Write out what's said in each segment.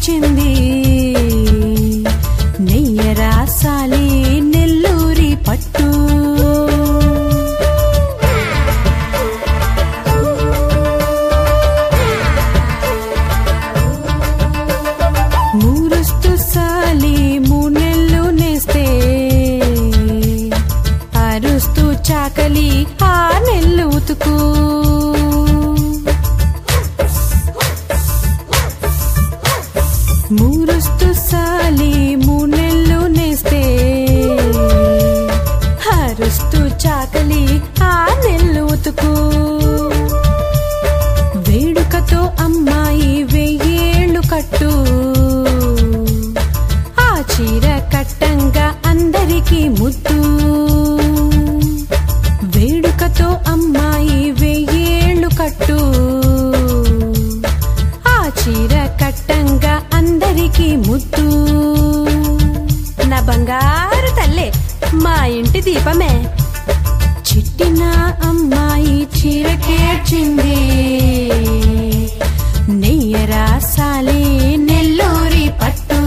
చిరకేర్చింది నెయ్యరాసాలి నెల్లూరి పట్టు మూరుస్తు సాలి మూనెల్లు నేస్తే అరుస్తూ చాకలి ఆ నెల్లు ఉతుకు మూరుస్తు సాలి మూనెల్లు నేస్తే అరుస్తూ చాకలి ఆ నెల్లు ఉతుకు వేడుకతో అమ్మాయి వెయ్యేళ్ళు కట్టు ఆ చీర కట్టంగా అందరికీ ముద్దు వేడుకతో అమ్మాయి వెయ్యేళ్ళు కట్టు ఆ చీర కట్టంగా అందరికీ ముద్దు నా బంగారు తల్లే మా ఇంటి దీపమే చిట్టిన అమ్మాయి చీరకేర్చింది నెయ్యరాసాలి నెల్లూరి పట్టు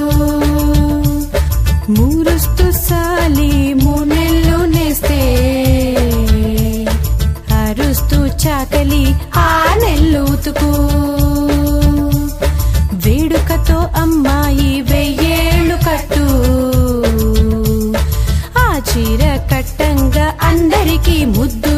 మూరుస్తు సాలి మూనెల్లు నేస్తే అరుస్తూ చాకలి ఆ నెల్లు ఉతుకు వేడుకతో అమ్మాయి వెయ్యేళ్ళు కట్టు ఆ చీర కట్టంగా అందరికీ ముద్దు